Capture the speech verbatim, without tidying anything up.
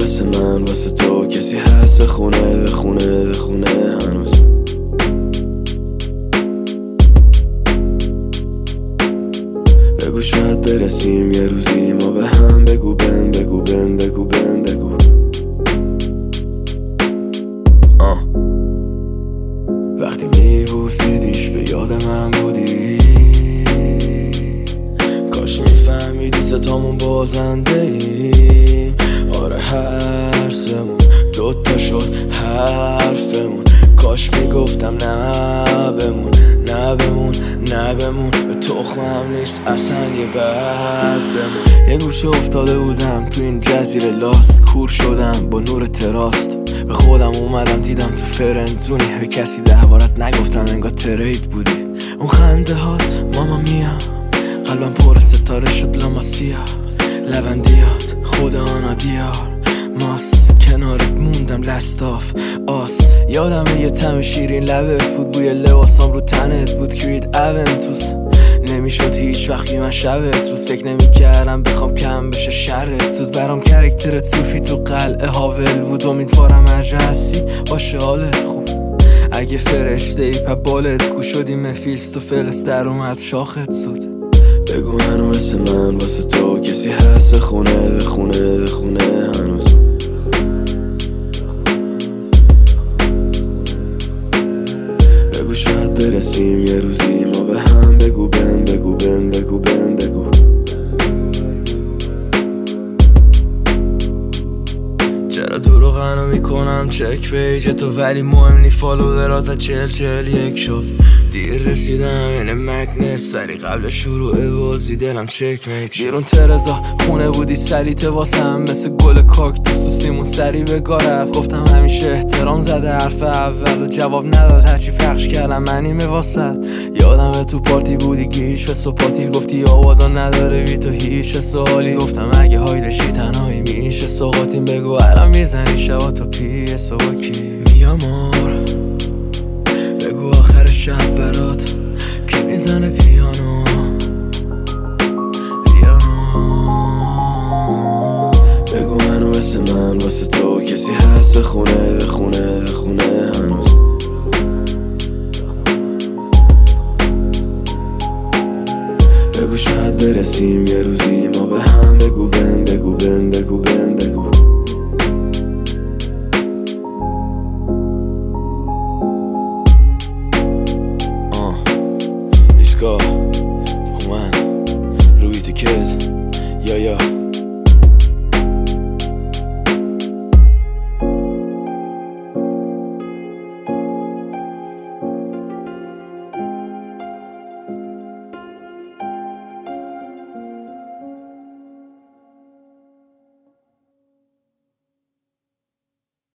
مثل من واسه تو کسی هست خونه به خونه به خونه هنوز. بگو شاید برسیم یه روزی ما به هم، بگو بهم بگو بهم بگو بهم بگو آه. وقتی میبوسیدیش به یاد من بودی، کاش میفهمیدی ستامون بازنده ایم. آره هر سمون دوتا شد حرفمون، کاش میگفتم نه بمون نه بمون نه بمون، به تخمم نیست اصلا یه بد بمون. یه گوشه افتاده بودم تو این جزیره لاست، کور شدم با نور تراست، به خودم اومدم دیدم تو فرندزونی، به کسی ده بارت نگفتم انگار ترید بودی. اون خنده هات ماما میا، قلبم پر ستاره شد لاماسیا، لوندیات خود آنا دیار ماس، کنارت موندم لستاف آس. یادم یه طعم شیرین لبت بود، بوی لباسام رو تنت بود، کرید اونتوس. نمیشد هیچ وقتی من شبت روز فکر نمی کردم بخوام کم بشه شرت. زود برام کرکترت صوفی تو قلعه هاول بود، امیدوارم هرجا هستی باشه حالت خوب. اگه فرشته ای پا بالت کو شدی مفیست و فلس در اومد شاخت زود. بگو منو مثل من واسه تو کسی هست خونه به خونه به خونه هنوز. بگو شاید برسیم یه روزی ما به هم، بگو بهم بگو بهم بگو بهم بگو چرا دروغنو میکنم چک پیج تو، ولی مهم نی فالوورات چل چل یک شد. دیر رسیدم این مکنس، ولی قبل شروع بازی دلم چک میت. بیرون ترزا خونه بودی سلیته واسم، مثل گل کاکتوس تو سیمون سری به گارف. گفتم همیشه احترام زده حرف اول و جواب نداد، هرچی پخش کردم منیمه واسط. یادم تو پارتی بودی گیش و سپاتیل، گفتی آوادا نداره بی تو هیچ سوالی. گفتم اگه هایدشی تنهایی میشه سوقاتیم، بگو الان میزنی شبا تو پی صبح کی میامور. بگو آخر شب برات کی میزنه پیانو پیانو. بگو منو مثل من واسه تو کسی هست خونه به خونه به خونه هنوز. بگو شاید برسیم یه روزی ما به هم، بگو بهم بگو بهم بگو بهم بگو هومن روی تو کز یا یا